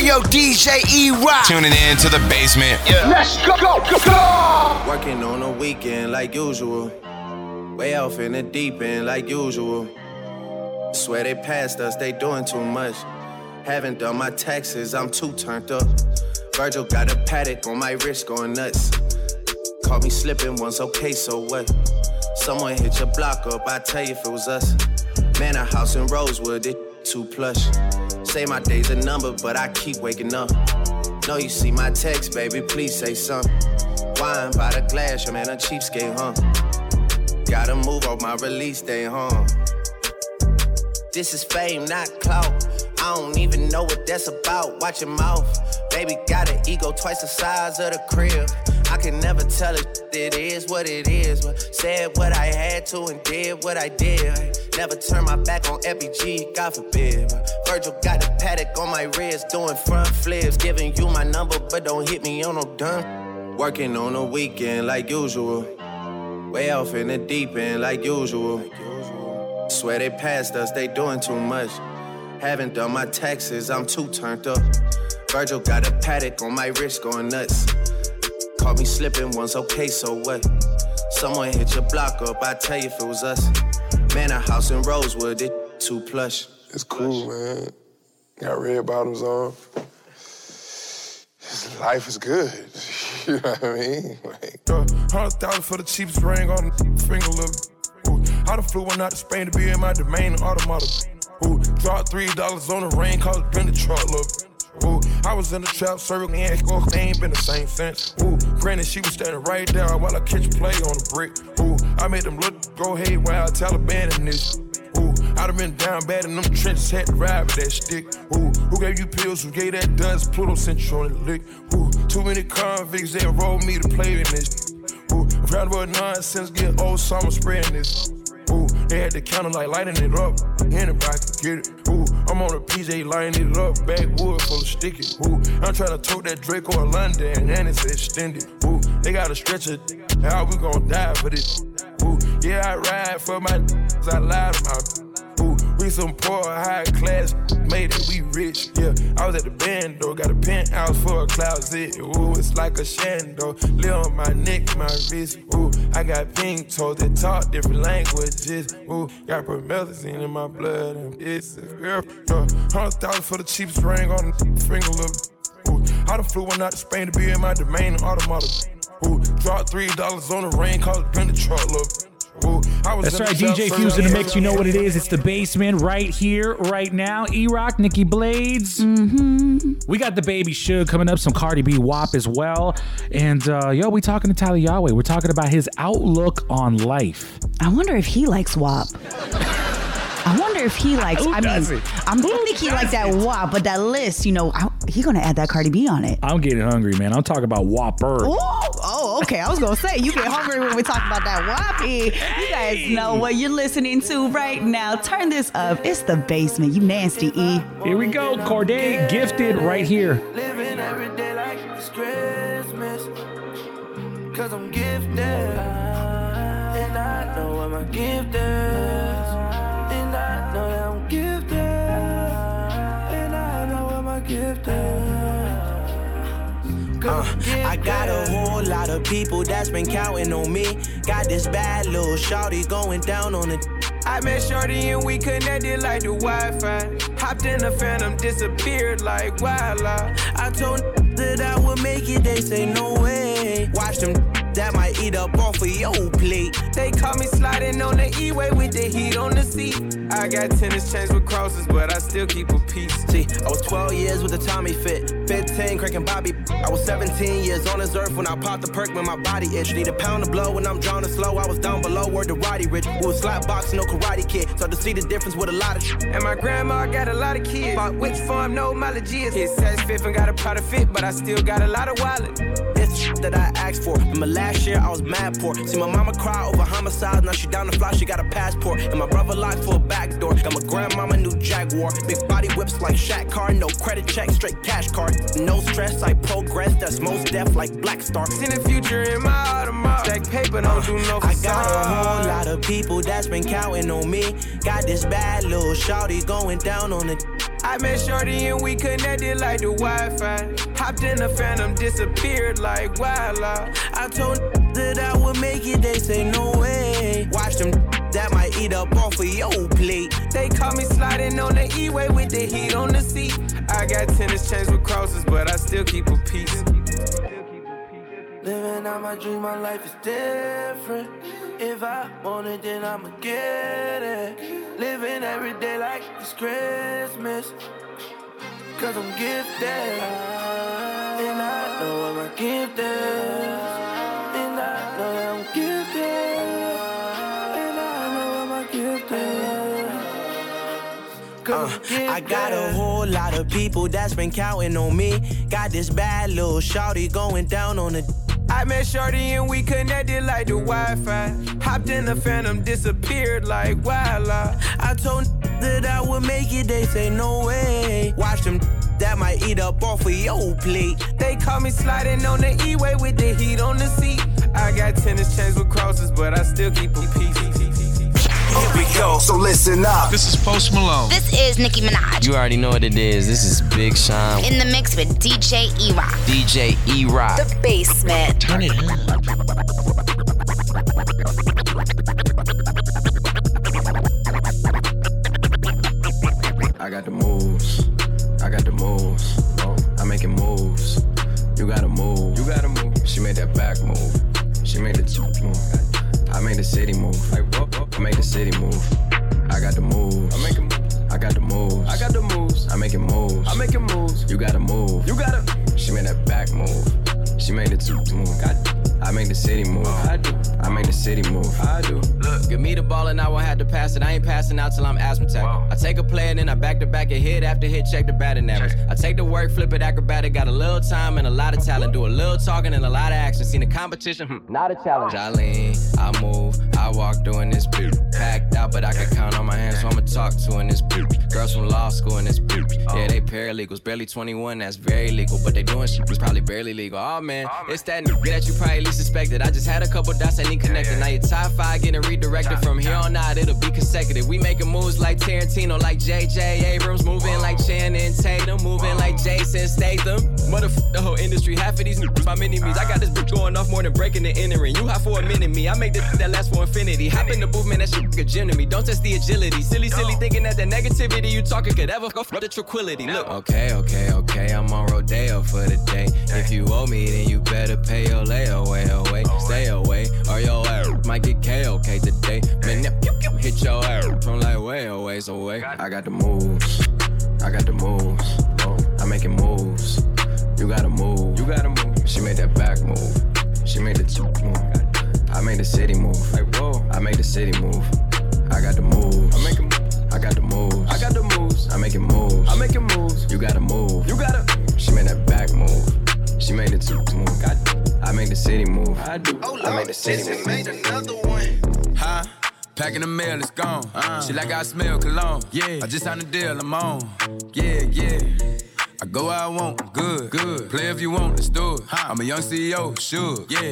yo, DJ E-Rock. Tuning in to The Basement. Yeah. Let's go. Working on a weekend like usual. Way off in the deep end like usual. Swear they passed us, they doing too much. Haven't done my taxes, I'm too turned up. Virgil got a paddock on my wrist going nuts. Caught me slipping once, okay, so what? Someone hit your block up, I tell you if it was us. Man, a house in Rosewood, it too plush. Say my day's a number, but I keep waking up. Know you see my text, baby, please say something. Wine by the glass, your man a cheapskate, huh? Gotta move on my release day, huh? This is fame, not clout. I don't even know what that's about. Watch your mouth. Baby got an ego twice the size of the crib. I can never tell it is what it is. But said what I had to and did what I did. Never turn my back on FBG, God forbid. But Virgil got a paddock on my wrist, doing front flips. Giving you my number, but don't hit me on no dime. Working on a weekend like usual. Way off in the deep end like usual. Swear they passed us, they doing too much. Haven't done my taxes, I'm too turned up. Virgil got a paddock on my wrist going nuts. Caught me slipping once, okay, so what? Someone hit your block up, I tell you if it was us. Man, a house in Rosewood, it too plush. It's cool, man. Got red bottoms on. Life is good. You know what I mean? Like, 100,000 for the cheapest ring on the finger, look. Ooh, I done flew one out to Spain to be in my domain automata. Ooh, dropped $3 on the ring, cause it been the truck, look. Ooh, I was in the trap circle and they ain't been the same since. Ooh, granted she was standing right there while I catch play on the brick. Ooh, I made them look go haywire, Taliban in this. Ooh, I done been down bad in them trenches, had to ride with that stick. Ooh, who gave you pills, who gave that dust? Pluto sent you on the lick. Ooh, too many convicts, they enrolled me to play in this. Ooh, I'm proud about nonsense, get old, so I'm spreading this. Ooh, they had the counter like lighting it up. Anybody can get it. Ooh, I'm on a PJ lighting it up. Backwood full of sticky. Ooh, I'm trying to tote that Draco in London and it's extended. Ooh, they got a stretcher. How we gon' die for this? Ooh, yeah, I ride for my I lied about. Ooh, we some poor, high class, made it, we rich, yeah. I was at the band, though, got a penthouse for a closet. Ooh, it's like a shando, live on my neck, my wrist. Ooh, I got pink toes that talk different languages. Ooh, got promethazine in my blood, and it's a girl. 100,000 for the cheapest ring on the finger, look. Ooh, I done flew one out to Spain to be in my domain automata. Ooh, dropped $3 on the ring, cause it been the truck, look. That's right, DJ Fuse in the mix. You know what it is. It's The Basement right here, right now. E-Rock, Nikki Blades. We got the Baby Suge coming up, some Cardi B WAP as well. And we talking to Tyler Yahweh. We're talking about his outlook on life. I wonder if he likes WAP. I wonder if he likes, I think he likes that WAP, but that list, he gonna add that Cardi B on it. I'm getting hungry, man. I'm talking about WAPer. Oh, okay. I was gonna say, you get hungry when we talk about that WAP. You guys know what you're listening to right now. Turn this up. It's The Basement. You nasty, E. Here we go. Corday Gifted right here. Living every day like it's Christmas, cause I'm gifted, and I know what my gift is. And I know that I'm gifted, and I know what my gift is. I got a whole lot of people that's been counting on me. Got this bad little shawty going down on it. I met shorty and we connected like the Wi-Fi. Hopped in the Phantom, disappeared like wildlife. I told that I would make it, they say no way. Watch them that might eat up off of your plate. They caught me sliding on the E-way with the heat on the seat. I got tennis chains with crosses, but I still keep a piece. See, I was 12 years with a Tommy fit, 15 cranking Bobby. I was 17 years on this earth when I popped the perk when my body itch. Need a pound of blow when I'm drowning slow. I was down below, word to Roddy Rich. We was slap boxing, no karate kid. So to see the difference with a lot of shit. And my grandma got a lot of kids. Bought which farm, no mileage is. His says fifth and got a pot of fit, but I still got a lot of wallet. This shit that I asked for. Remember last year I was mad poor. See my mama cry over homicide. Now she down the fly, she got a passport. And my brother locked for a back door. Got my grandmama new Jaguar. Big body whips like Shaq car. No credit check, straight cash card. No stress, I progress. That's most deaf like Black Star. Seen the future in my Audemars. Stack paper, don't do no facade. I got a whole lot of people that's been counting on me. Got this bad little shawty going down on it. I met Shorty and we connected like the Wi-Fi. Hopped in the Phantom, disappeared like wildlife. I told that I would make it, they say no way. Watch them that might eat up off of your plate. They caught me sliding on the E-way with the heat on the seat. I got tennis chains with crosses, but I still keep a piece. Living out my dream, my life is different. If I want it, then I'ma get it. Living every day like it's Christmas. Cause I'm gifted. And I know what my gift is. And I know that I'm gifted. And I know what my gift is. I got a whole lot of people that's been counting on me. Got this bad little shawty going down on the. I met Shorty and we connected like the Wi-Fi. Hopped in the Phantom, disappeared like wildlife. I told that I would make it, they say no way. Watch them that might eat up off of your plate. They caught me sliding on the E-way with the heat on the seat. I got tennis chains with crosses, but I still keep a piece. Here we go, so listen up. This is Post Malone. This is Nicki Minaj. You already know what it is. This is Big Sean. In the mix with DJ E-Rock. DJ E-Rock. The Basement. Turn it up. I got the moves. I got the moves. I'm making moves. You gotta move. You gotta move. She made that back move. She made the move. I made the city move. I make the city move. I got the moves. I make them. I got the moves. I got the moves. I'm making moves. I'm making moves. You gotta move. You gotta. She made that back move. She made the move. I make the city move. I do. I make the city move. I do. Look, give me the ball and I won't have to pass it. I ain't passing out till I'm asthmatic. I take a play and then I back to back and hit after hit, check the batting average. I take the work, flip it acrobatic. Got a little time and a lot of talent. Do a little talking and a lot of action. Seen the competition, not a challenge. I lean, I move, I walk doing this beat. Packed out, but I can count on my hands, so I'ma talk to in this beat. Girls from law school in this beat. Yeah, they paralegals, barely 21, that's very legal. But they doing shit was probably barely legal. Oh man, it's that nigga that you probably least suspected. I just had a couple dots I need connected. Now your top 5 getting redirected. From here on out, it'll be consecutive. We making moves like Tarantino, like J.J. Abrams. Moving like Channing Tatum. Moving like Jason Statham. Motherfucker, the whole industry. Half of these niggas my mini-me's. I got this bitch going off more than breaking and entering. You hot for a minute, me. I make this that lasts for infinity. Hop in the booth, man, that shit a gym to me. Don't test the agility. Silly thinking that the negativity you talking could ever go for the tranquility. Look. Okay, I'm on Rodeo for the day. If you owe me, then you better pay your layaway away. Stay away, or your ass might get KOK today. Man, hit your ass from like way away, so wait. I got the moves. I got the moves. I'm making moves. You gotta move. You gotta move. She made that back move. She made the move. I made the city move. I made the city move. I got the moves. I got the moves. I got the moves. I'm making moves. I'm making moves. You gotta move. You gotta. She made that back move. She made the move. I made the city move. I do. I made the city move. Made another one. Huh? Packing the mail, it's gone. She like I smell cologne. Yeah. I just signed a deal, I'm on. Yeah. I go where I want, good. Play if you want, let's do it. I'm a young CEO, sure. Yeah.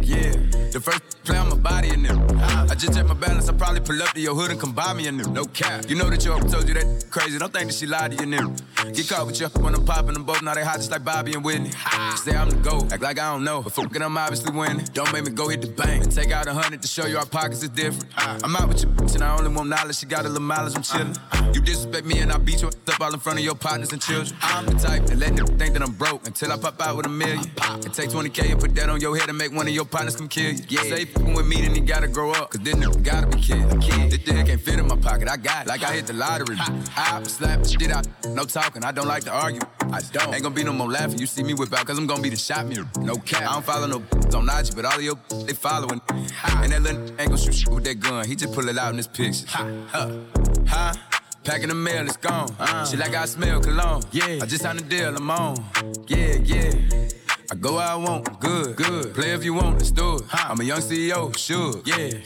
The first play on my body in there. I just check my balance, I probably pull up to your hood and come buy me a new. No cap. You know that your told you that crazy, don't think that she lied to you, nigga. Get caught with you when I'm popping them both, now they hot just like Bobby and Whitney. Say I'm the GOAT, act like I don't know, but fucking I'm obviously winning. Don't make me go hit the bank and take out 100 to show you our pockets is different. I'm out with your bitch and I only want knowledge, she got a little mileage, I'm chillin'. You disrespect me and I beat you up all in front of your partners and children. I'm the type that let them think that I'm broke until I pop out with $1 million. And take 20K and put that on your head and make one of your partners come kill you. Yeah. Say f***ing with me, then he gotta grow up, cause then nigga gotta be kid. This dick can't fit in my pocket, I got it, like I hit the lottery. I slap the shit out, no talking, I don't like to argue. I don't. Ain't gonna be no more laughing, you see me whip out, cause I'm gonna be the shot mirror. No cap, I don't follow no on IG, but all of your they following. And that little ain't gon' shoot shit with that gun, he just pull it out in his pictures. Packing the mail, it's gone. She like I smell cologne. Yeah. I just signed a deal, I'm on. Yeah. I go where I want, good. Play if you want, let's do it. I'm a young CEO, sure.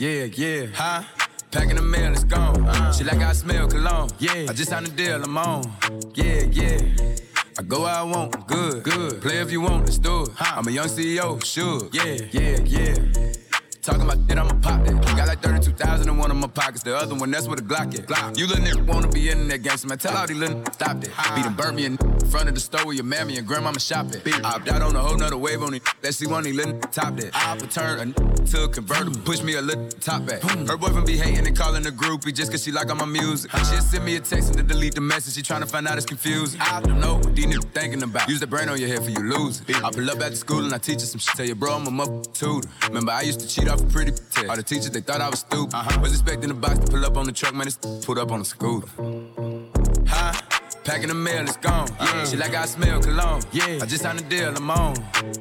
Yeah. Packing the mail, it's gone. She like I smell cologne. Yeah. I just signed a deal, I'm on. Yeah. I go where I want, good. Play if you want, let's do it. I'm a young CEO, sure. Yeah. Talking about shit, I'ma pop that. Got like 32,000 in one of my pockets. The other one, that's where the Glock at. You little nigga wanna be in that gangster, man. Tell all these little stop that. Beat them burn me in front of the store where your mammy and grandmama shop at. I opt out on a whole nother wave on it. Let's see one of these little top that. I return to a convertible, push me a little top back. Her boyfriend be hating and calling a groupie just cause she like all my music. She'll send me a text and to delete the message. She tryna find out it's confused. I don't know what these niggas thinking about. Use the brain on your head for you lose it. I pull up at the school and I teach her some shit. Tell your bro I'm a motherfucking tutor. Remember I used to cheat off a pretty test. All the teachers, they thought I was stupid. Was expecting the box to pull up on the truck, man, it's pulled up on a scooter. Packing the mail, it's gone. She like I smell cologne. I just signed a deal, I'm on.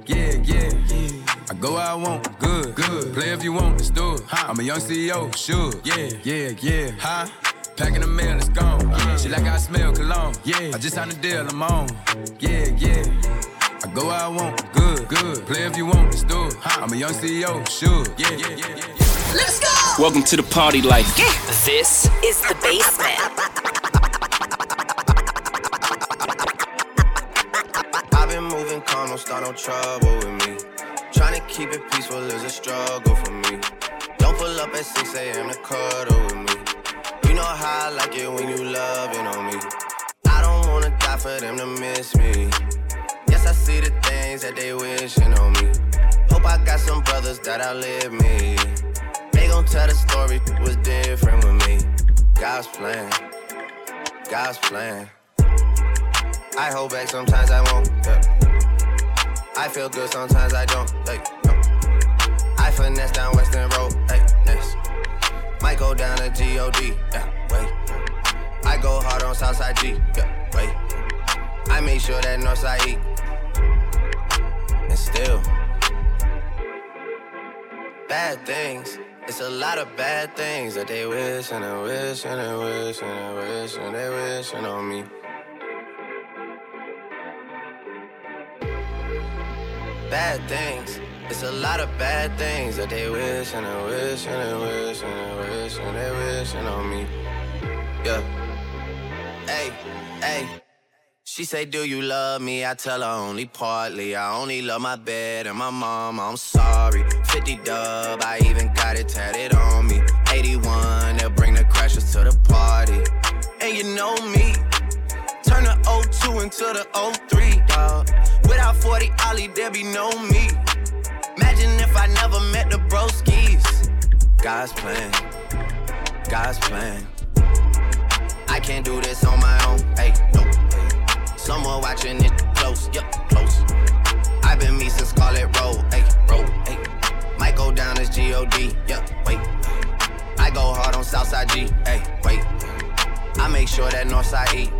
I go where I want, good. Play if you want, let's do it. I'm a young CEO, sure. Packing the mail, it's gone. She like I smell cologne. I just signed a deal, I'm on. I go where I want, good. Play if you want, let's do it. I'm a young CEO, sure. Let's go! Welcome to the party life. This is The Basement. I've been moving calm, don't start no trouble with me. Trying to keep it peaceful is a struggle for me. Don't pull up at 6 a.m. to cuddle with me. You know how I like it when you loving on me. I don't wanna die for them to miss me. Yes, I see the things that they wishing on me. Hope I got some brothers that outlive me. They gon' tell the story, it was different with me. God's plan, God's plan. I hold back, sometimes I won't, I feel good, sometimes I don't, I finesse down Western Road, next. Might go down to G.O.D., wait. I go hard on Southside G, wait. I make sure that Northside eat. And still, bad things. It's a lot of bad things that they wish and they wish and they wish and they wish and they wishing on me. Bad things. It's a lot of bad things that they wish and they wish and they wish and they wish and they wishing on me. Yeah. Hey. She say, do you love me? I tell her only partly. I only love my bed and my mom, I'm sorry. 50 dub, I even got it tatted on me. 81, they'll bring the crashers to the party. And you know me, turn the 02 into the 03, dawg. Without 40 Ollie, there be no me. Imagine if I never met the broskies. God's plan, God's plan. I can't do this on my own, hey, no. Someone watching it close, close. I've been me since Scarlet Road, hey. Might go down as G.O.D., wait. I go hard on Southside G, hey, wait. I make sure that Northside eat,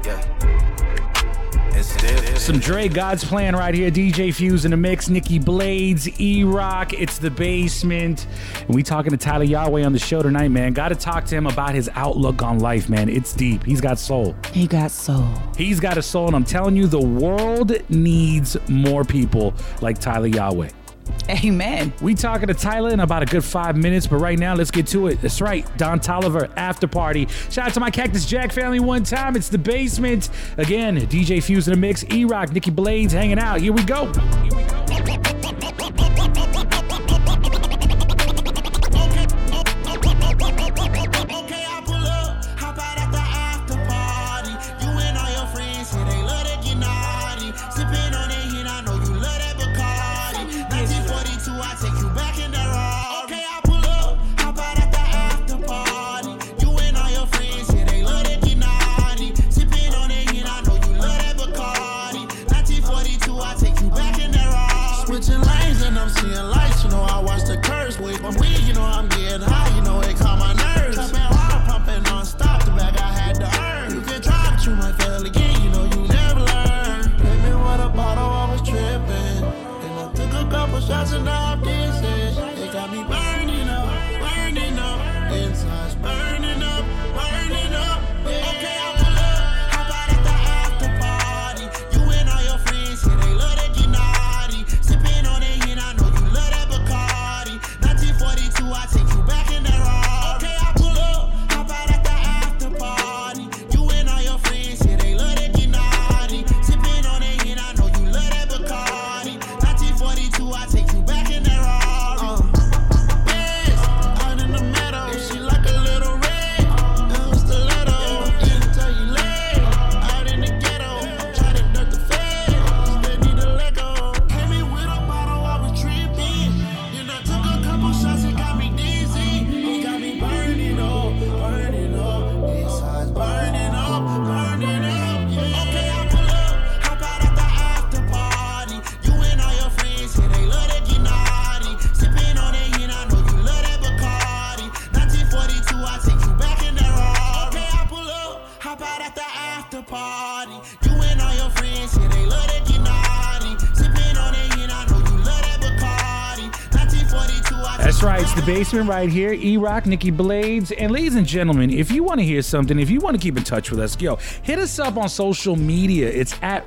Some Dre, God's Plan right here. DJ Fuse in the mix. Nikki Blades, E-Rock. It's The Basement. And we talking to Tyler Yahweh on the show tonight, man. Got to talk to him about his outlook on life, man. It's deep. He's got soul. He got soul. He's got a soul. And I'm telling you, the world needs more people like Tyler Yahweh. Amen. We talking to Tyler in about a good 5 minutes, but right now, let's get to it. That's right, Don Toliver, After Party. Shout out to my Cactus Jack family one time. It's The Basement. Again, DJ Fuse in the mix, E-Rock, Nikki Blades hanging out. Here we go. I take you back in the ride. That's right. It's the basement right here. E-Rock, Nikki Blades. And ladies and gentlemen, if you want to hear something, if you want to keep in touch with us, hit us up on social media. It's at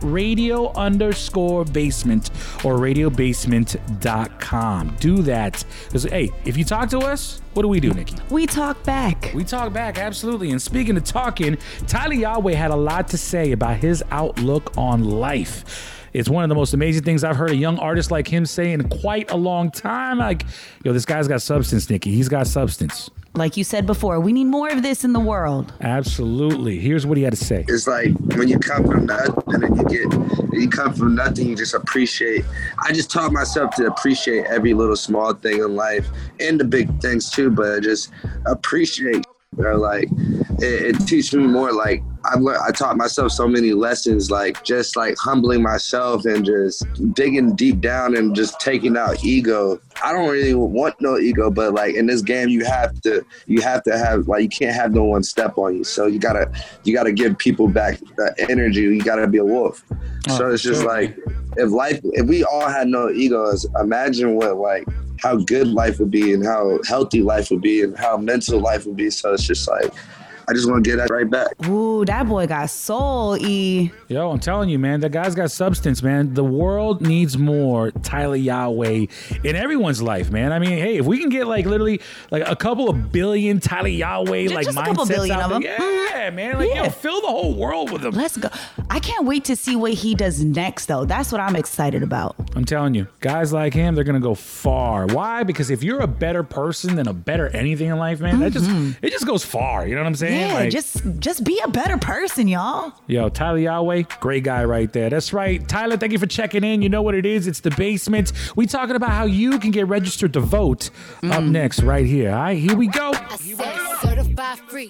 radio_basement or radiobasement.com. Do that. Because, hey, if you talk to us, what do we do, Nikki? We talk back. We talk back, absolutely. And speaking of talking, Tyler Yahweh had a lot to say about his outlook on life. It's one of the most amazing things I've heard a young artist like him say in quite a long time. Like, this guy's got substance, Nikki. He's got substance. Like you said before, we need more of this in the world. Absolutely. Here's what he had to say. It's like when you come from nothing and you come from nothing, you just appreciate. I just taught myself to appreciate every little small thing in life and the big things too, but just appreciate. Like it teaches me more. Like I taught myself so many lessons, like just like humbling myself and just digging deep down and just taking out ego. I don't really want no ego, but like in this game, you have to have, like, you can't have no one step on you. So you gotta give people back the energy. You gotta be a wolf. So it's just like if we all had no egos, imagine how good life would be and how healthy life would be and how mental life would be. So it's just like, I just want to get that right back. Ooh, that boy got soul, E. Yo, I'm telling you, man, that guy's got substance, man. The world needs more Tyler Yahweh in everyone's life, man. I mean, hey, if we can get literally a couple of billion Tyler Yahweh just mindsets a couple billion out of there, them. yeah, man, fill the whole world with them. Let's go. I can't wait to see what he does next, though. That's what I'm excited about. I'm telling you, guys like him, they're gonna go far. Why? Because if you're a better person than a better anything in life, man, it just goes far. You know what I'm saying? Yeah, just be a better person, y'all. Yo, Tyler Yahweh, great guy right there. That's right. Tyler, thank you for checking in. You know what it is. It's The Basement. We talking about how you can get registered to vote up next right here. All right, here we go. I said certified free,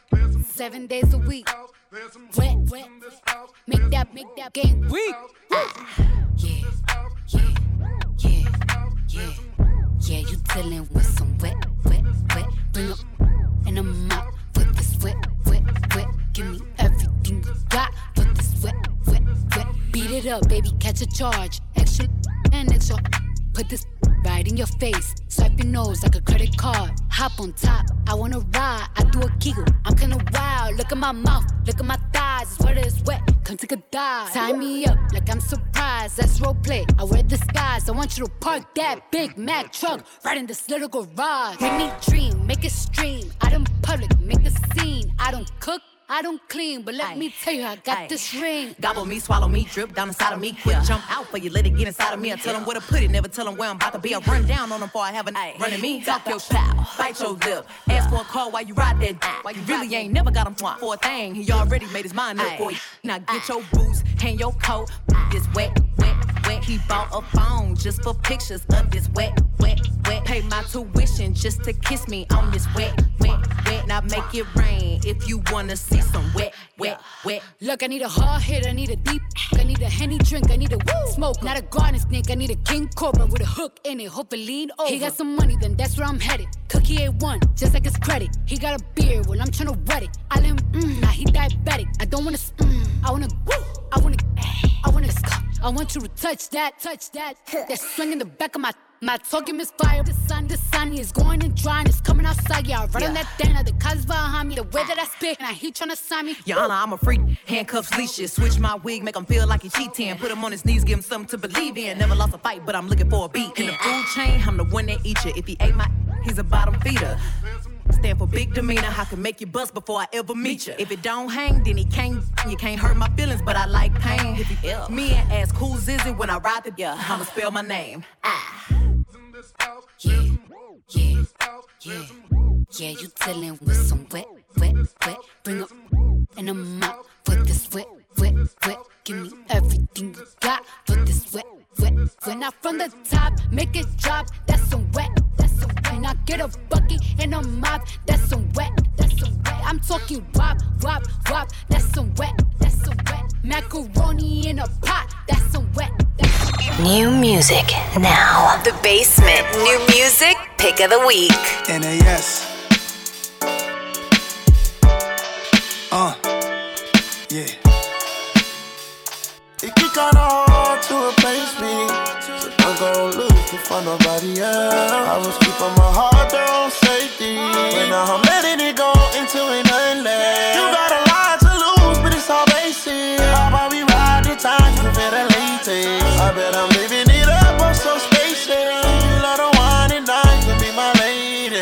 7 days a week. Wet, make that game weak. Yeah, you dealing with some wet. Bring up and I'm out for this wet. Give me everything you got for this wet. Beat it up, baby, catch a charge. Extra and extra. Put this right in your face. Swipe your nose like a credit card. Hop on top, I wanna ride. I do a kegel, I'm kinda wild. Look at my mouth, look at my thighs. It's wet, it's wet, come take a dive. Tie me up like I'm surprised, that's role play. I wear disguise, I want you to park that Big Mac truck right in this little garage. Make me dream, make it stream. Out in public, make a scene. I don't cook, I don't clean, but let me tell you, I got this ring. Gobble me, swallow me, drip down inside of me. Quick jump out for you, let it get inside of me. I tell them where to put it, never tell them where I'm about to be. I run down on them before I have a night. Running me, talk your pow, bite your lip. Ask for a call while you ride that dick. While you really ain't never got him for a thing. He already made his mind up for you. Now get your boots, hang your coat. This wet. He bought a phone just for pictures of this wet. Pay my tuition just to kiss me on this wet. Now make it rain if you wanna see some wet. Look, I need a hard hit, I need a deep, I need a Henny drink, I need a smoke, not a garden snake, I need a king cobra with a hook in it, hope it lean over. He got some money, then that's where I'm headed. Cookie A1, just like his credit. He got a beard, well I'm tryna wet it. I let him, now he diabetic. I don't wanna, I wanna I want you to touch that. That swing in the back of my talking misfire. The sun is going and drying. It's coming outside. Yeah, I run on that Dana. The cuz behind me. The way that I spit. And he tryna sign me. Your Honor, I'm a freak. Handcuffs, leashes. Switch my wig, make him feel like he cheating. Put him on his knees, give him something to believe in. Never lost a fight, but I'm looking for a beat. In the food chain, I'm the one that eat you. If he ate he's a bottom feeder. Stand for big demeanor, I can make you bust before I ever meet you. If it don't hang, then you can't hurt my feelings, but I like pain. If you ill, me and ask who's is it when I ride the I'ma spell my name. Yeah, you dealing with some wet. Bring up and I'm out for this wet. Give me everything you got for this wet. Now from the top, make it drop. That's some wet. And I get a bucket and a mop. That's some wet. I'm talking wop. That's some wet. Macaroni in a pot. That's some wet. New music now. The Basement. New music pick of the week. NAS. Yeah. It get kinda hard to replace me, so don't go looking for nobody else. I was keeping my heart there on safety, but now I'm letting it go into an endless. You got a lot to lose, but it's all basic. How about we ride the time, you better late. I bet I'm living it up, I'm so spacey. You love the wine and dine, can be my lady.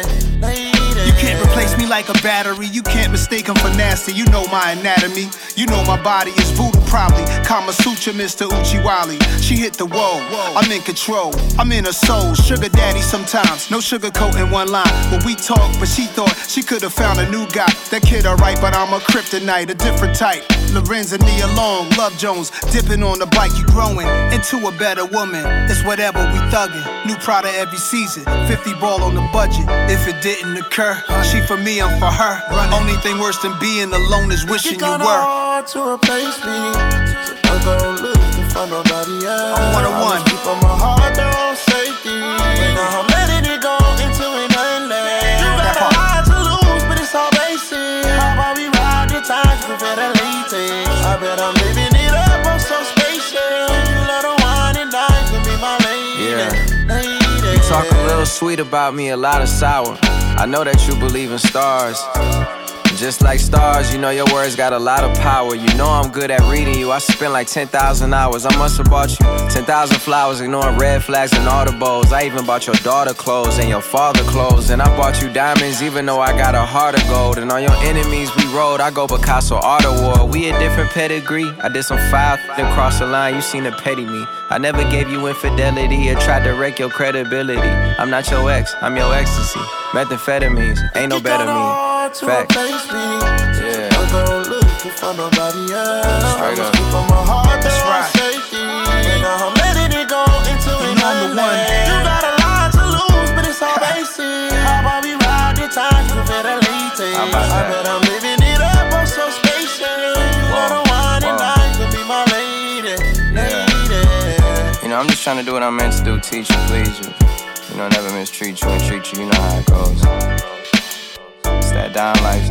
You can't replace me like a battery. You can't mistake him for nasty. You know my anatomy. You know my body is voodoo probably. Kama Sutra, Mr. Uchiwali. She hit the wall. I'm in control. I'm in her soul. Sugar daddy sometimes. No sugarcoat in one line. When we talk, but she thought she could have found a new guy. That kid alright, but I'm a kryptonite, a different type. Lorenza Nia Long, Love Jones, dipping on the bike. You growing into a better woman. It's whatever we thuggin'. New Prada every season. 50 ball on the budget. If it didn't occur, she for me, I'm for her. Only thing worse than being alone is wishing you were. Hard to replace me, so I go looking for nobody else. I'm one-on-one. I keep on my heart there on safety, but now I'm letting it go into an endless. You got a lot to lose, but it's all basic. How about we ride the time, you better late. I bet I'm living it up, I'm so spacious. You love the wine and dine, can be my lady. Yeah. You talk a little sweet about me, a lot of sour. I know that you believe in stars. Just like stars, you know your words got a lot of power. You know I'm good at reading you. I spent like 10,000 hours. I must have bought you 10,000 flowers, ignoring red flags and audibles. I even bought your daughter clothes and your father clothes. And I bought you diamonds even though I got a heart of gold. And on your enemies we rode, I go Picasso Art Award. We a different pedigree. I did some foul then cross the line, you seen to petty me. I never gave you infidelity or tried to wreck your credibility. I'm not your ex, I'm your ecstasy. Methamphetamines, ain't no better me. Fact. Yeah. I go looking for nobody else. Straight up. Keep on my heart there on safety, and now I'm letting it go into an endless. You got a lot to lose, but it's all basic. How about we ride the time, you better late. I bet I'm living it up, I'm so spacious. You love the wine and dine, can be my lady. You know, I'm just trying to do what I'm meant to do, teach you, please you. You know, never mistreat you and treat you, you know how it goes. It's that Don life.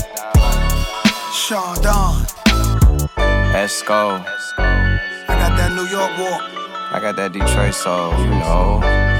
Sean Don. Esco. I got that New York walk. I got that Detroit soul, you know.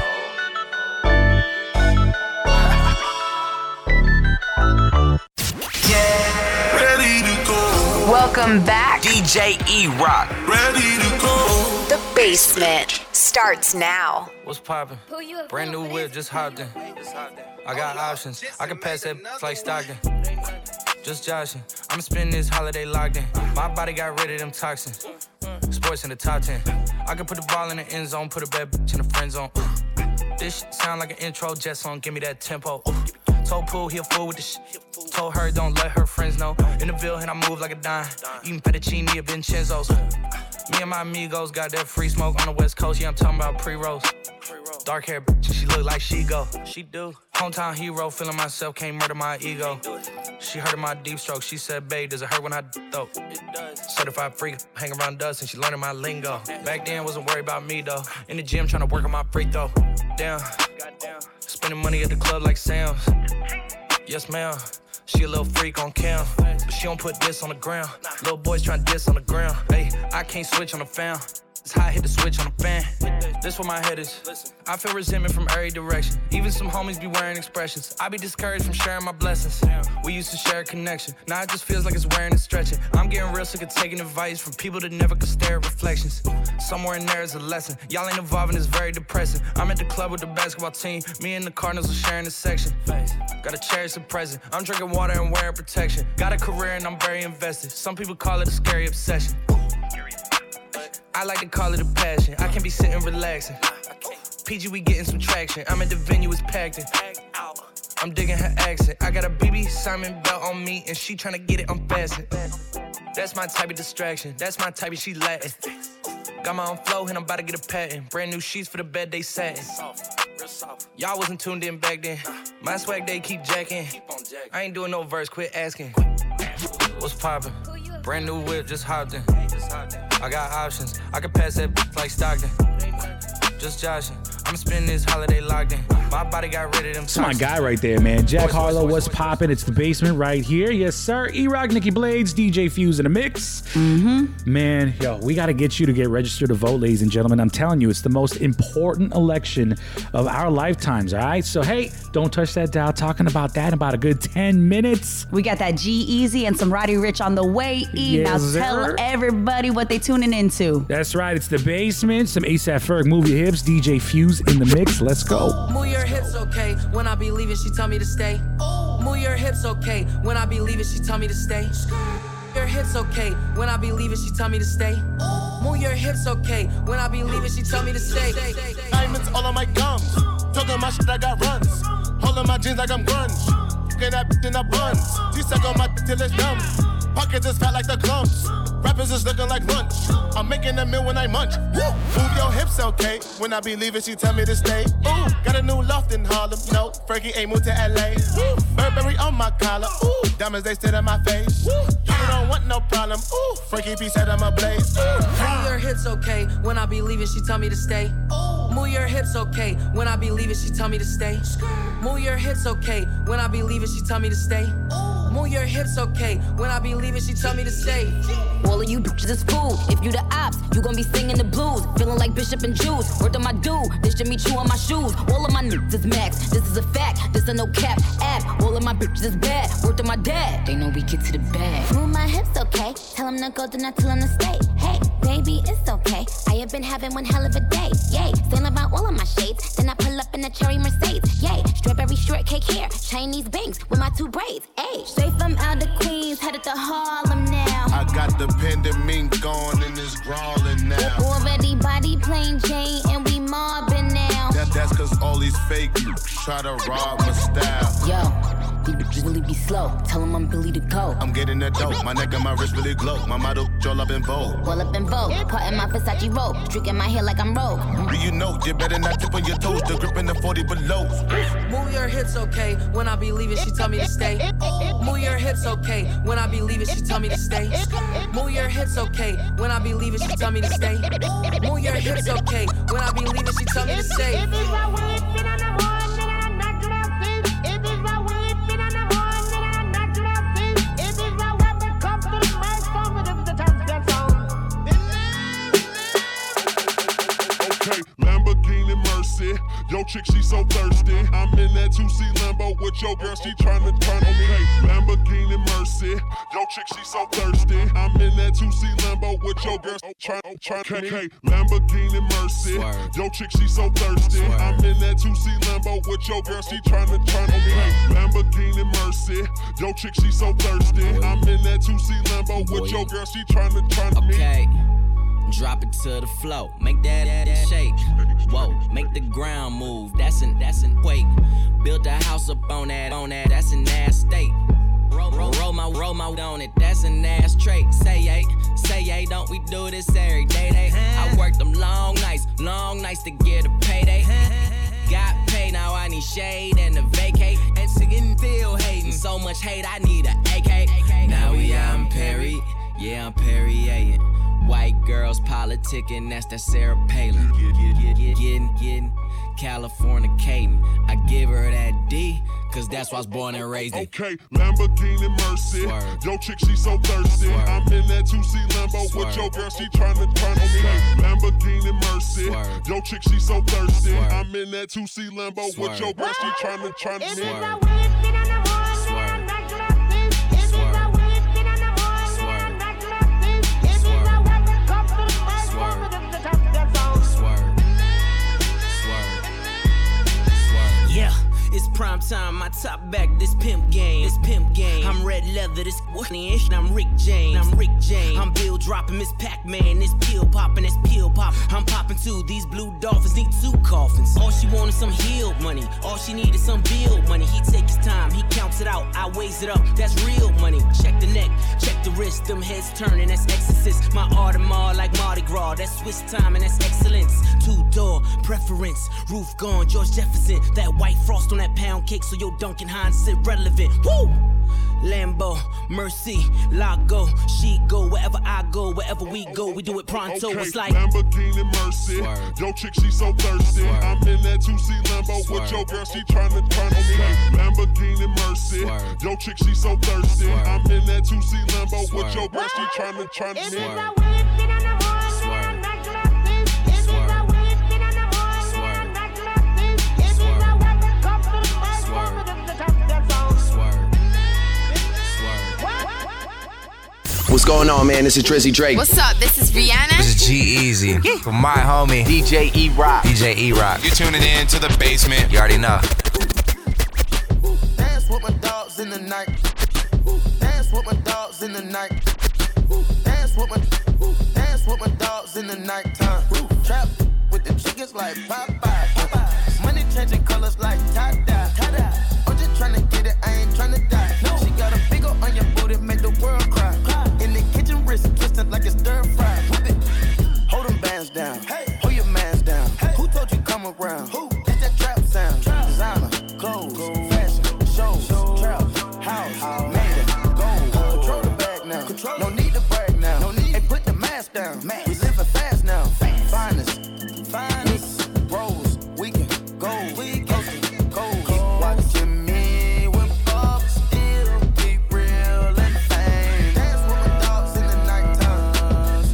Yeah. Ready to go. Welcome back. DJ E-Rock. Ready to go. The Basement starts now. What's poppin'? Brand new whip, just hopped in. I got options. I can pass that like Stockton. Just joshing. I'ma spend this holiday locked in. My body got rid of them toxins. Sports in the top 10. I can put the ball in the end zone, put a bad bitch in the friend zone. This shit sound like an intro jet song, give me that tempo. Told Pooh he a fool with the shit. Told her don't let her friends know. In the Ville and I move like a dime. Eating fettuccine at Vincenzo's. Me and my amigos got that free smoke on the West Coast. Yeah, I'm talking about pre-rolls. Dark hair bitch, she look like she go. She do. Hometown hero, feeling myself, can't murder my ego. She heard of my deep stroke. She said, babe, does it hurt when I though? It does. Certified freak, hang around dust and she learning my lingo. Back then, wasn't worried about me though. In the gym, trying to work on my free throw. Damn. Spending money at the club like Sam's. Yes, ma'am. She a little freak on cam, but she don't put this on the ground. Little boys tryna diss on the ground. Hey, I can't switch on the fan. It's how I hit the switch on the fan. This where my head is. I feel resentment from every direction. Even some homies be wearing expressions. I be discouraged from sharing my blessings. We used to share a connection. Now it just feels like it's wearing and stretching. I'm getting real sick of taking advice from people that never could stare at reflections. Somewhere in there is a lesson. Y'all ain't evolving, it's very depressing. I'm at the club with the basketball team. Me and the Cardinals are sharing the section. Gotta cherish the present. I'm drinking water and wearing protection. Got a career and I'm very invested. Some people call it a scary obsession. I like to call it a passion. I can be sitting relaxing. PG, we getting some traction. I'm at the venue, it's packed in. I'm digging her accent. I got a BB Simon belt on me, and she tryna get it unfastened. That's my type of distraction. That's my type of she Latin. Got my own flow, and I'm about to get a patent. Brand new sheets for the bed, they satin. Y'all wasn't tuned in back then. My swag, they keep jacking. I ain't doing no verse, quit asking. What's poppin'? Brand new whip, just hopped in. I got options. I can pass that like Stockton. Just joshing. I'ma I'ma spend this holiday locked in. My body got rid of them. That's my guy right there, man. Jack Harlow, what's poppin'? It's the basement right here. Yes, sir. E-Rock, Nikki Blades, DJ Fuse in the mix. Mm-hmm. Man, yo, we got to get you to get registered to vote, ladies and gentlemen. I'm telling you, it's the most important election of our lifetimes, all right? So, hey, don't touch that dial. Talking about that in about a good 10 minutes. We got that G-Eazy and some Roddy Ricch on the way. Now tell everybody what they tuning into. That's right. It's the basement. Some A$AP Ferg, Move Your Hips. DJ Fuse in the mix. Let's go. Move your hips, okay. When I be leaving, she tell me to stay. Move your hips, okay. When I be leaving, she tell me to stay. Your hips, okay. When I be leaving, she tell me to stay. Move your hips, okay. When I be leaving, she tell me to stay. Diamonds all on my gums. Talking my shit, I got runs. Holding my jeans like I'm grunge. Get that in the buns. She suck on my till it's numb. Pockets is fat like the clumps. Rappers is looking like lunch. I'm making a meal when I munch. Woo! Move your hips, okay. When I be leaving, she tell me to stay. Ooh, got a new loft in Harlem. No, Frankie ain't moved to LA. Woo! Burberry on my collar. Ooh, diamonds they sit on my face. Woo! You don't want no problem. Ooh, Frankie B said I'm a blaze. Move your hips, okay. When I be leaving, she tell me to stay. Move your hips, okay. When I be leaving, she tell me to stay. Move your hips, okay. When I be leaving, she tell me to stay. Move your hips, okay. When I be leaving, she tell me to stay. All of you bitches is food. If you the ops, you gon' be singing the blues. Feeling like Bishop and Juice. Word on my dude, this should me chewing my shoes. All of my niggas is max. This is a fact. This a no cap app. All of my bitches is bad. Word on my dad. They know we get to the bag. Move my hips, okay. Tell him to go, do not tell him to stay. Hey, baby, it's okay. I have been having one hell of a day. Yay, saying about all of my shades. Then I pull up in a cherry Mercedes. Yay, strawberry shortcake hair. Chinese bangs with my 2 braids. Ayy, straight from out of Queens, headed to Harlem now. I got the pandemic gone and it's crawling now. Already body plain Jane and we mobbing now. That's cause all these fake try to rob my style. Yo, these bitches really be slow. Tell them I'm Billy to go. I'm getting that dope. My neck and my wrist really glow. My model all up in vogue. All up in vogue. Caught in my Versace robe. Streaking my hair like I'm Rogue. Do you know you better not tip on your toes? The grip in the 40 below. Move your hips, okay. When I be leaving, she tell me to stay. Move your hips, okay. When I be leaving, she tell me to stay. Move your hips, okay. When I be leaving, she tell me to stay. Move your hips, okay. When I be leaving, she tell me to stay. Lamborghini Mercy, yo chick she so thirsty. I'm in that 2C Lambo with your girl, she tryna turn on me. Hey, Lamborghini Mercy, yo chick she so thirsty. I'm in that 2C Lambo with your girl, tryna. Hey, Lamborghini Mercy, yo chick she so thirsty. I'm in that 2C Lambo with your girl, she tryna turn on me. Hey, Lamborghini Mercy, yo chick she so thirsty. I'm in that 2C Lambo with your girl, she tryna turn on me. Okay. Drop it to the flow, make that shake. Whoa, make the ground move. That's an quake. Build a house up on that. That's an ass state. Roll my on it. That's an ass trait. Say yay, don't we do this every day? I worked them long nights to get a payday. Got paid, now I need shade and a vacate. And singing still hating. So much hate, I need a AK. Now we out in Perry. Yeah, I'm Perrier. White girls politicking, that's that Sarah Palin. Getting Californicating. I give her that D, cause that's why I was born and raised in. Okay, Lamborghini Mercy. Yo chick, she so thirsty. I'm in that 2C Lambo with your girl, she tryna turn on me. Lamborghini Mercy. Yo chick, she so thirsty. I'm in that 2C Lambo with your girl, she tryna turn on me. It's prime time, my top back, this pimp game. I'm red leather, this and I'm Rick James. I'm Bill dropping, Miss Pac-Man, this pill popping, I'm popping too, these blue dolphins need 2 coffins. All she wanted some healed money, all she needed some bill money. He take his time, he counts it out, I weighs it up, that's real money. Check the neck, check the wrist, them heads turning, that's exorcist. My Audemars like Mardi Gras, that's Swiss time and that's excellence. 2-door preference, roof gone, George Jefferson. That white frost on that pound cake, so your Duncan Hines sit relevant. Woo! Lambo, Mercy, Lago, she go wherever I go, wherever we go, we do it pronto. Okay, It's like Lamborghini Mercy. Swerve. Yo, chick, she so thirsty. Swerve. I'm in that 2C Lambo with your girl, she tryna turn on me. Lamborghini Mercy. Swerve. Yo, chick, she so thirsty. Swerve. I'm in that 2C Lambo Swerve. with your girl, she tryna turn on me. What's going on, man? This is Drizzy Drake. What's up? This is Rihanna. This is G-Eazy. From my homie, DJ E-Rock. DJ E-Rock. You're tuning in to The Basement. You already know. Dance with my dogs in the night. Dance with my dogs in the night. Dance with my dogs in the nighttime. Trap with the chickens like Popeye. Money changing colors like tie-dye. I'm just tryna get it, I ain't tryna die. She got a big ol' on your booty, make the world cry. In the kitchen, wrist twisted like it's stir fry. Hold them bands down, hold your mans down. Who told you come around? It's that trap sound. Designer, clothes, fashion, shows, trap, house, made it, gold. Control the bag now, no need to brag now. Hey, put the mask down, we living fast now. Finest, rose, we can go, coast, keep watching me when Bob still be real and fame. Dance with my dogs in the nighttime.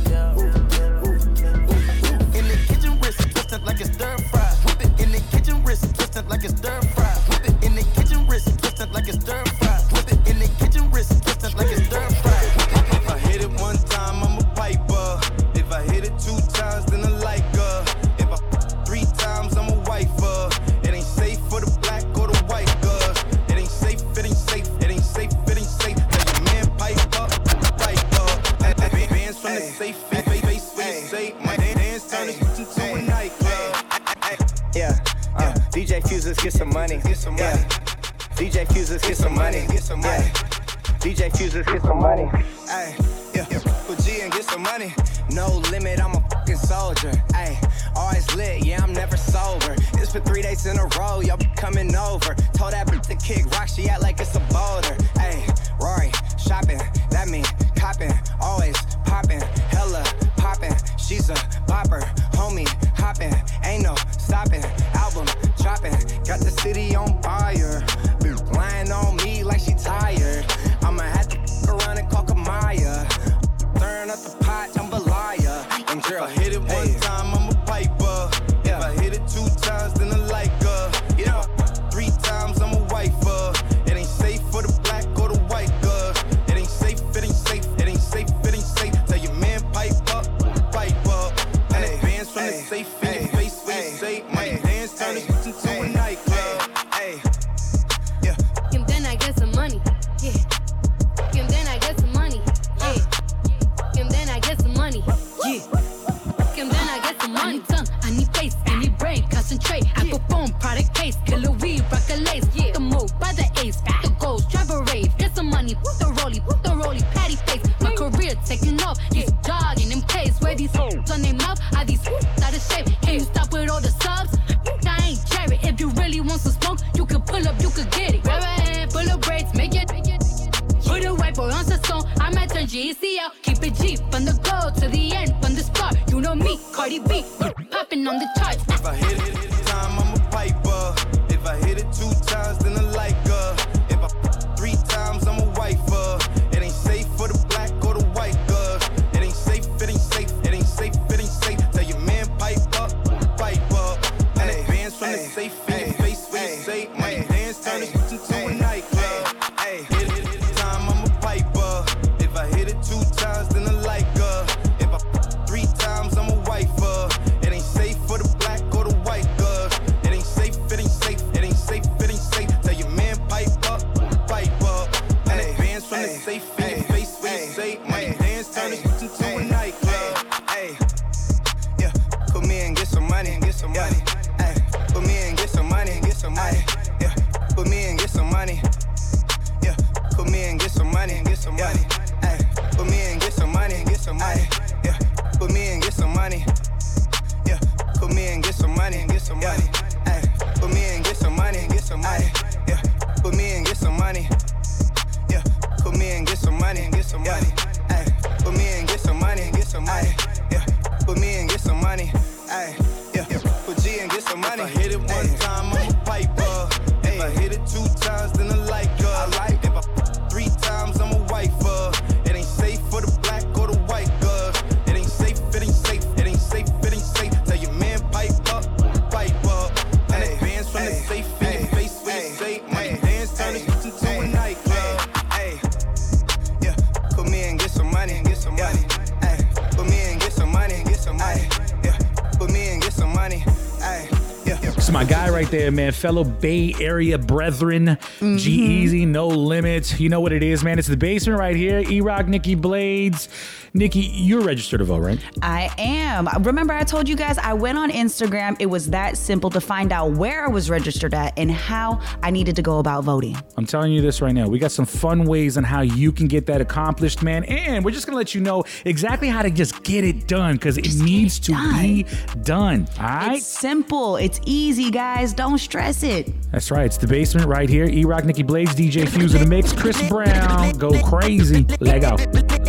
In the kitchen, wrist twisted like it's stir fry. Whip it in the kitchen, wrist twisted like it's stir fry. Whip it in the kitchen, wrist twisted like it's stir fry. Whip it in the kitchen, wrist twisted like it's stir fry. If I hit it one time, I'm a piper. If I hit it 2 times, then I like her. If I 3 times, I'm a wifer. It ain't safe for the black or the white girl. It ain't safe, it ain't safe, it ain't safe, it ain't safe. Let your man pipe up, bands from the safe, face what you say. My dance turn into a nightclub. Yeah, DJ Fuses, get some money. Yeah. DJ Fuses, get some money. Yeah. DJ Fuses, get some money. Ay, yeah, put G and get some money. No limit, I'm a fucking soldier. Ay, always lit, yeah, I'm never sober. It's for 3 days in a row, y'all be coming over. Told that bitch to kick rock, she act like it's a boulder. Ay, Rory, shopping, that mean copping, always popping, hella popping. She's a bopper, homie, hopping, ain't no stopping. Album dropping, got the city on fire. Bitch lying on me like she tired. I'ma have to fuck around and call Kamaya. Stirring up the pot, jambalaya. And girl, If I hit it one time, I'm a piper. If I hit it 2 times, then I like her. Yeah, 3 times, I'm a wifer. It ain't safe for the black or the white girl. It ain't safe, it ain't safe, it ain't safe, it ain't safe. Tell your man pipe up. And it bands from the safe in your face what you say. My dance turn it into a nightclub. And then I get some money. Yeah. And then I get some money. Yeah. And then I get some money. Yeah. And then I get some money. I need tongue, I need face, I need brain, concentrate. I perform product case, killer weed, rock a lace. Yeah. The move by the ace, back the goals, drive a rave. Get some money, put the rollie, patty face. My career taking off, this dog in them case. Where these hoes on their mouth, are these out of shape? Can you stop with all the subs? I ain't Jerry. If you really want some smoke, you can pull up, you could get it. Grab a hand, full of braids, make it. Put a white boy on the song, I might turn GEC out. Keep it G from the go to the end, from the start. You know me, Cardi B, popping on the charts. If I hit it time, I'm a piper. If I hit it 2 times, then I like her. If I 3 times, I'm a wifer. It ain't safe for the black or the white girl. It ain't safe, it ain't safe, it ain't safe, it ain't safe. Tell your man pipe up. And it bands from the safe in your face what you say. My dance turn it into a nightclub. Hit it time, I'm a piper. If I hit it 2 times, then I like her. If I 3 times, I'm a wifer. It ain't safe for the black or the white girl. It ain't safe, it ain't safe, it ain't safe, it ain't safe. Tell your man pipe up. And it bands from the safe in your face what you say. My dance turn it into a nightclub. Yeah, put me in, get some money, get some money. Ay, put me in, get some money, get some money. Yeah, put me in, get some money. Yeah, put me in, get some money, get some money. Ay, put me in, get some money, get some money. Yeah, put me in, get some money. Yeah, put me in, get some money, get some money. Ay, put me in, get some money, get some money. Yeah, put me in, get some money. Yeah, Ay, yeah, put G and get some money. If I hit it one time, I'm a piper. If I hit it 2 times, then I like her. If I 3 times, I'm a wifer. It ain't safe for the black or the white girl. It ain't safe, it ain't safe, it ain't safe, it ain't safe. Tell your man pipe up. And it bands from the safe in your face for your sake. Money dance, turn this bitch into a nightclub. Yeah, put me in, get some money, get some money. Ay, put me in, get some money, get some money. Yeah, put me in, get some money. Ay, yeah. So my guy right there, man, fellow Bay Area brethren, G-Eazy, No Limits. You know what it is, man. It's the basement right here. E-Rock, Nikki Blades. Nikki, you're registered to vote, right? I am. Remember I told you guys I went on Instagram. It was that simple to find out where I was registered at and how I needed to go about voting. I'm telling you this right now. We got some fun ways on how you can get that accomplished, man. And we're just going to let you know exactly how to just get it done because it needs to be done. All right? It's simple. It's easy, guys. Don't stress it. That's right. It's the basement right here. E-Rock, Nikki Blades, DJ Fuse in the mix. Chris Brown. Go crazy. Leg out.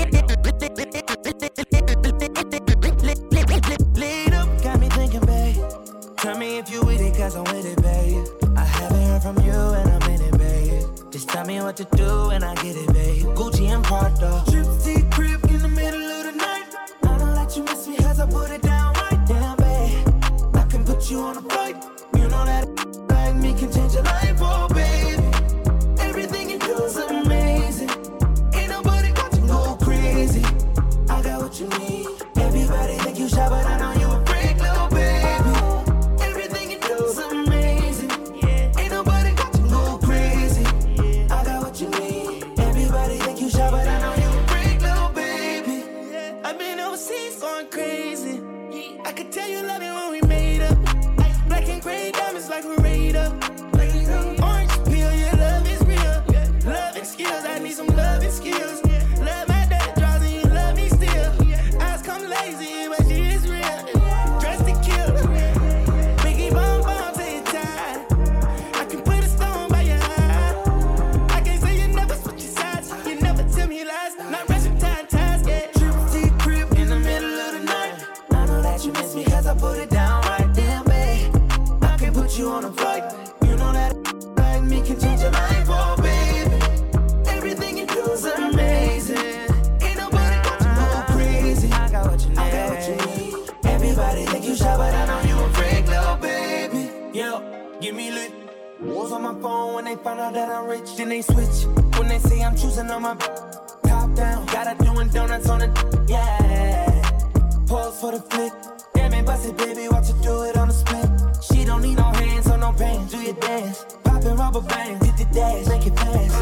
Lead up, got me thinking, babe. Tell me if you with it, cause I'm with it, babe. I haven't heard from you and I'm in it, babe. Just tell me what to do and I get it, babe. Gucci and Prada. Gypsy crib in the middle of the night. I don't let you miss me as I put it down right down, babe. I can put you on a flight. You know that like me can change your life, oh, baby. Everything you do is amazing. Ain't nobody got you go crazy. I got what you need. Everybody think you shy, but I know you a freak, little baby. Everything you do is amazing. Ain't nobody got you go crazy. I got what you need. Everybody think you shy, but I know you a freak, little baby. I've been overseas going crazy. I could tell you love it when we made up. Black and gray diamonds like a radar. Orange peel, your love is real. Love and skills, I need some love and skills. Love my dad draws and you love me still. Eyes come lazy, but she is real. Dressed to kill. Biggie bomb bomb till you tired. I can put a stone by your eye. I can't say you never switch your sides. You never tell me lies. Not rushing ties, yeah. Gypsy crib in the middle of the night. I know that you miss me cause I put it down right there, babe. I can put you on a flight. You know that like me can change your life, oh, baby. Everything you do is amazing. Ain't nobody got you go crazy. I got what you need. Everybody think you shy, but I know you a freak, little baby. Yo, give me lit. Was on my phone when they found out that I'm rich. Then they switch when they say I'm choosing on my top down. Gotta doing donuts on the yeah. Pause for the flick. Damn it, bust it, baby. Watch you do it on the split. She don't need no hands or no pants. Do your dance. Poppin' rubber bands. Hit the dash. Make it fast.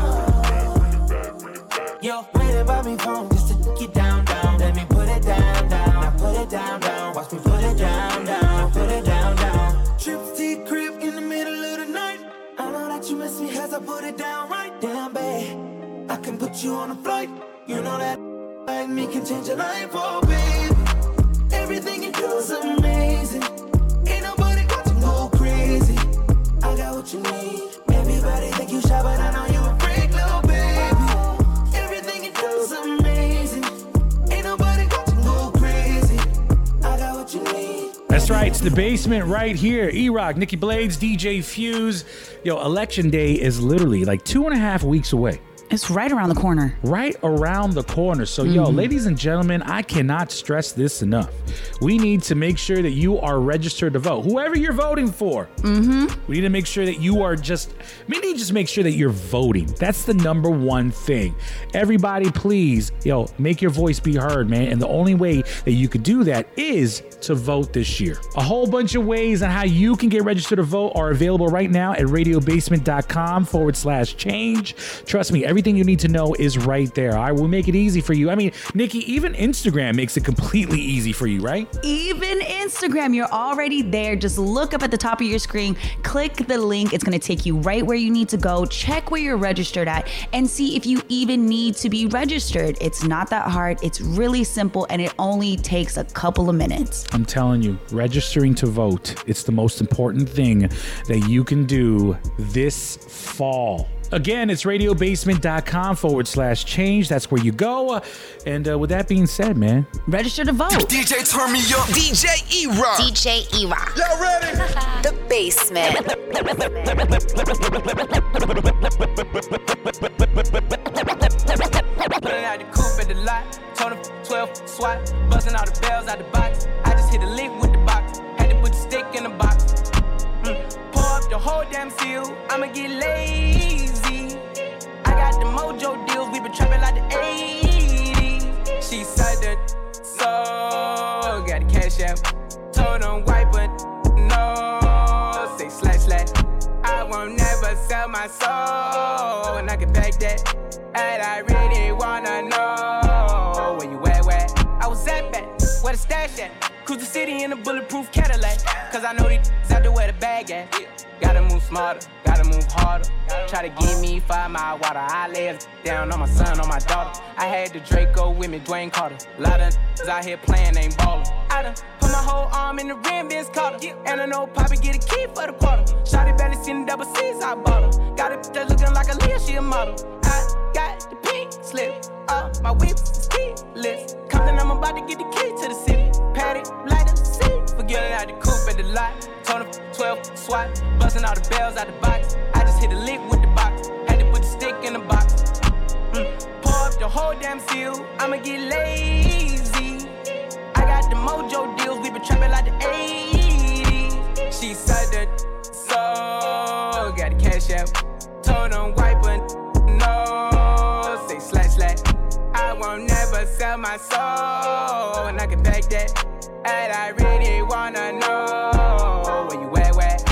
Yo, waiting by me phone just to get down, down. Let me put it down, down. Now put it down, down. Watch me put it down, down. Put it down, down. Gypsy crib in the middle of the night. I know that you miss me as I put it down right down, babe. I can put you on a flight. You know that like me can change your life, oh, baby. Everything you do is amazing. Ain't nobody got you go crazy. I got what you need. Everybody think you shy, but I know you a freak, little baby. Everything you do is amazing. Ain't nobody got you go crazy. I got what you need. That's right. It's the basement right here. E-Rock, Nikki Blades, DJ Fuse. Yo, Election Day is literally like 2.5 weeks away. It's right around the corner. Right around the corner. So, yo, ladies and gentlemen, I cannot stress this enough. We need to make sure that you are registered to vote. Whoever you're voting for. We need to make sure that you are make sure that you're voting. That's the number one thing. Everybody, please, yo, make your voice be heard, man. And the only way that you could do that is to vote this year. A whole bunch of ways on how you can get registered to vote are available right now at radiobasement.com/change. Trust me, everything you need to know is right there. I will make it easy for you. I mean, Nikki, even Instagram makes it completely easy for you, right? Even Instagram, you're already there. Just look up at the top of your screen, click the link. It's going to take you right where you need to go. Check where you're registered at and see if you even need to be registered. It's not that hard. It's really simple and it only takes a couple of minutes. I'm telling you, registering to vote, it's the most important thing that you can do this fall. Again, it's radiobasement.com/change. That's where you go. And with that being said, man, register to vote. DJ, turn me up. DJ E-Rock. DJ E-Rock. Y'all ready? The Basement. Pulling out the coupe at the lot, told him 12 SWAT, buzzing all the bells out the box. I just hit a lick with the box, had to put the stick in the box. Pour up the whole damn seal, I'ma get lazy. I got the mojo deals, we been trapping like the 80s. She said that, so got the cash out, told him wipe it, no, say slash slash. I won't never sell my soul, and I can back that. And I really wanna know where you at, where I was at back, where the stash at. Cruise the city in a bulletproof Cadillac, cause I know these out there where the bag at. Gotta move smarter, gotta move harder. Try to give me 5 mile water. I lay it down on my son, on my daughter. I had the Draco with me, Dwayne Carter. A lot of out here playing, ain't ballin'. I done put my whole arm in the rim, Vince Carter. And I know Poppy get a key for the quarter. Shawty barely seen the double C's, I bought her. Got it that looking like a Leah, she a model. I got the pink slip, my whip is keyless. Compton, I'm about to get the key to the city. Patty, light up the city. Forgetting out the coupe at the lot. Told him 12 SWAT, buzzing all the bells out the box. I just hit a lick with the box, had to put the stick in the box. Pour up the whole damn seal, I'ma get lazy. I got the mojo deals, we been trapping like the 80s. She said that, so got the cash out, told him wipe it, no, say slash slash. I won't never sell my soul, and I can back that. And I really wanna know where you at, where?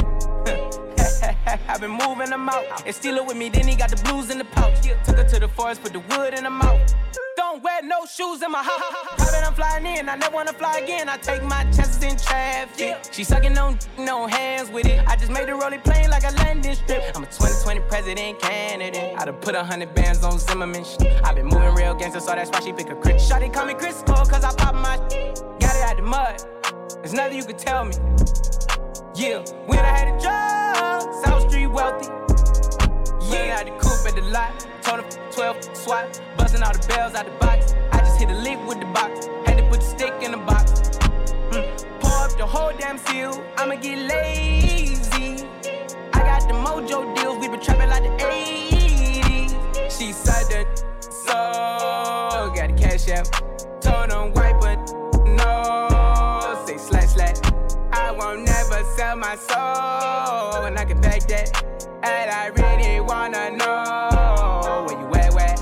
I've been moving them out, and steal it with me, then he got the blues in the pouch. Took her to the forest, put the wood in her mouth. Don't wear no shoes in my house. Poppin', I'm flying in, I never wanna fly again. I take my chances in traffic. She sucking on no hands with it. I just made the rolling plane like a landing strip. I'm a 2020 president candidate. I done put 100 bands on Zimmerman. I been moving real gangster, so that's why she pick a crit. Shawty call me Crisco, cause I pop my got it out the mud. There's nothing you could tell me. Yeah, when I had a job, South Street wealthy. Yeah, I had the coupe at the lot. Told him 12 SWAT, buzzing all the bells out the box. I just hit a lick with the box, had to put the stick in the box. Pour up the whole damn seal, I'ma get lazy. I got the mojo deals, we been trapping like the 80s. She said that, so got the cash out, told him wipe it, no, say slash slash. I won't never sell my soul, and I can back that. And I really wanna know where you at, where?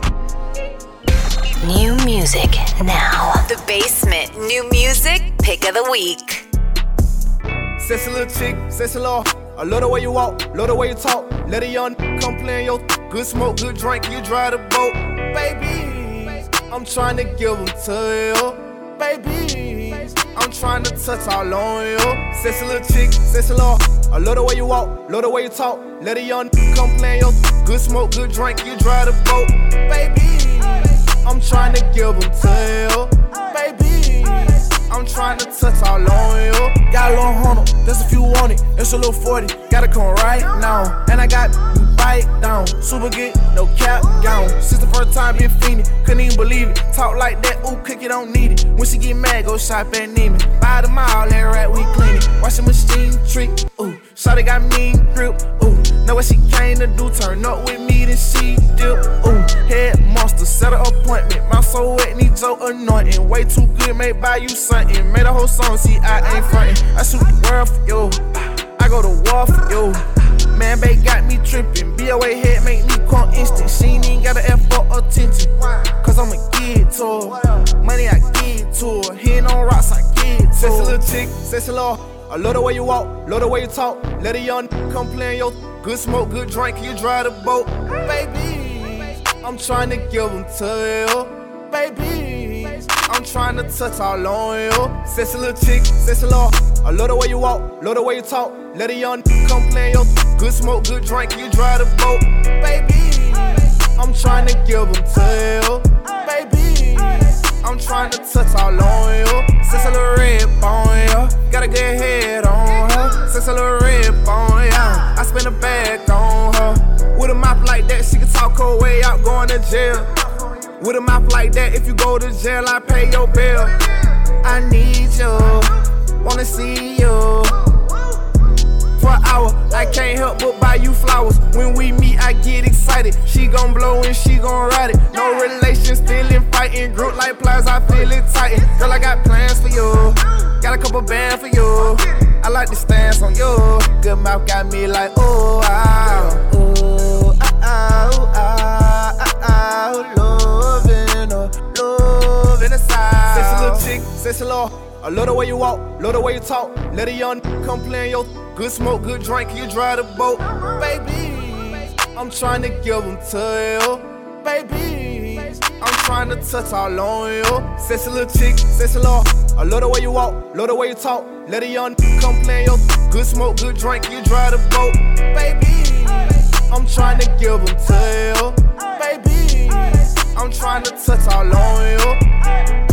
New music now. The Basement. New music pick of the week. Sexy little chick, sexy little. I love the way you walk, love the way you talk. Let a young come play in your good smoke, good drink, you drive the boat. Baby, I'm trying to give them to you. Baby, I'm trying to touch all on you. Sexy little chick, sexy little. I love the way you walk, love the way you talk. Let a young come play in your good smoke, good drink, you drive the boat. Baby, I'm trying to give them to you. Baby, I'm trying to touch all on you. Got a little Honda, there's a few on it. It's a little 40, gotta come right now. And I got bite down, super good, no cap gown. Since the first time been fiending, couldn't even believe it. Talk like that, ooh, cookie don't need it. When she get mad, go shop at Neiman. Buy the mile, that rat, we clean it. Watch the machine trick, ooh. Shawty got mean grip, ooh. Know what she came to do, turn up with me, then she dip, ooh. Head monster, set an appointment. My soul wet, need your anointing. Way too good, may buy you something. Made a whole song, see, I ain't frontin'. I shoot the world for you, I go to war for you. Man, babe got me trippin'. BOA head make me come instant. She ain't even gotta F for attention. Cause I'ma give it to her. Money, I give it to her. Hitting on rocks, I give it to her. Sexy little chick, sexy little. I love the way you walk, love the way you talk. Let a young come play in your good smoke, good drink, you drive the boat. Baby, I'm trying to give them to you. Baby, I'm trying to touch all on you. Sexy little chick, sexy little. I love the way you walk, love the way you talk. Let a young come play in your good smoke, good drink, you drive the boat. Baby, I'm trying to give them to you. Baby, I'm trying to touch all on you. Sexy little red bone, yeah. Got a good head on her. Sexy little red bone, yeah. I spin a bag on her. With a mop like like that, she can talk her way out going to jail. With a mouth like that, if you go to jail, I pay your bill. I need you, wanna see you. For an hour, I can't help but buy you flowers. When we meet, I get excited. She gon' blow and she gon' ride it. No relation, still in fighting. Group like plies, I feel it tighten. Girl, I got plans for you. Got a couple bands for you. I like the stance on you. Good mouth got me like, oh, ah, oh, ah, oh, ah, ah, oh, love in the side. Sexy little chick, sexy little. I love the way you walk, love the way you talk. Let a young come play in your good smoke, good drink, you drive the boat. Baby, I'm trying to give them to you. Baby, I'm trying to touch all on you. Sexy little chick, sexy little. I love the way you walk, love the way you talk. Let a young come play in your good smoke, good drink, you drive the boat. Baby, I'm trying to give them to you. Baby, I'm trying to touch all on you.